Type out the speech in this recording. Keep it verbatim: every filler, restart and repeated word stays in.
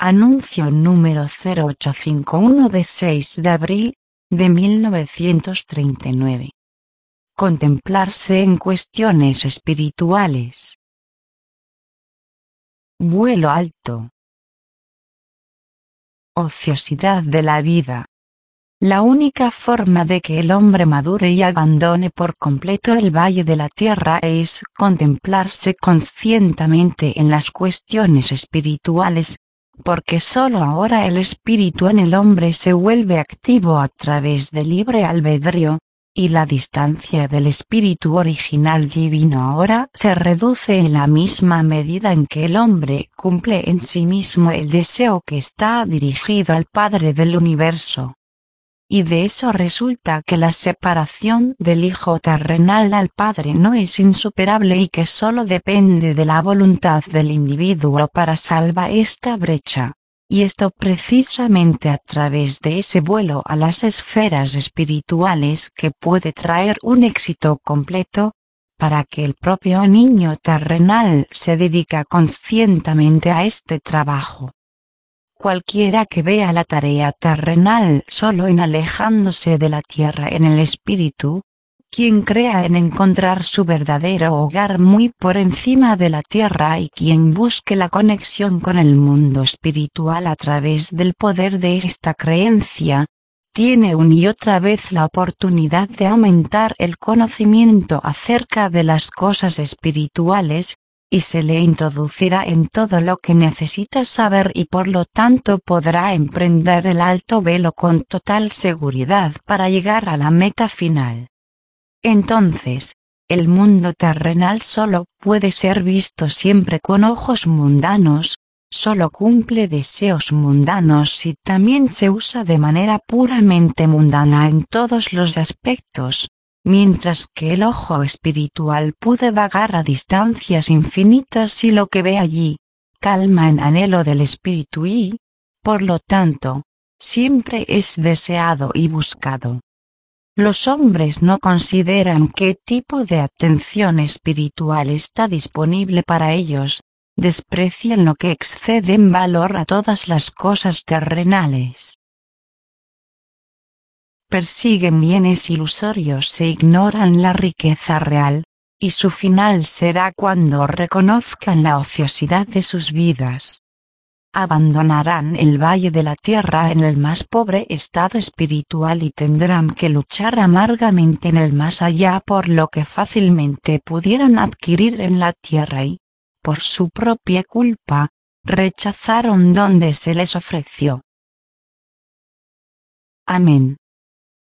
Anuncio número cero ocho cinco uno de seis de abril de mil novecientos treinta y nueve. Contemplarse en cuestiones espirituales. Vuelo alto. Ociosidad de la vida. La única forma de que el hombre madure y abandone por completo el valle de la tierra es contemplarse conscientemente en las cuestiones espirituales, porque sólo ahora el espíritu en el hombre se vuelve activo a través del libre albedrío, y la distancia del espíritu original divino ahora se reduce en la misma medida en que el hombre cumple en sí mismo el deseo que está dirigido al Padre del universo. Y de eso resulta que la separación del Hijo terrenal al Padre no es insuperable y que sólo depende de la voluntad del individuo para salvar esta brecha, y esto precisamente a través de ese vuelo a las esferas espirituales que puede traer un éxito completo, para que el propio niño terrenal se dedica conscientemente a este trabajo. Cualquiera que vea la tarea terrenal solo en alejándose de la tierra en el espíritu, quien crea en encontrar su verdadero hogar muy por encima de la tierra y quien busque la conexión con el mundo espiritual a través del poder de esta creencia, tiene una y otra vez la oportunidad de aumentar el conocimiento acerca de las cosas espirituales, y se le introducirá en todo lo que necesita saber y por lo tanto podrá emprender el alto velo con total seguridad para llegar a la meta final. Entonces, el mundo terrenal solo puede ser visto siempre con ojos mundanos, solo cumple deseos mundanos y también se usa de manera puramente mundana en todos los aspectos. Mientras que el ojo espiritual puede vagar a distancias infinitas y lo que ve allí, calma en anhelo del espíritu y, por lo tanto, siempre es deseado y buscado. Los hombres no consideran qué tipo de atención espiritual está disponible para ellos, desprecian lo que excede en valor a todas las cosas terrenales. Persiguen bienes ilusorios e ignoran la riqueza real, y su final será cuando reconozcan la ociosidad de sus vidas. Abandonarán el valle de la tierra en el más pobre estado espiritual y tendrán que luchar amargamente en el más allá por lo que fácilmente pudieran adquirir en la tierra y, por su propia culpa, rechazaron donde se les ofreció. Amén.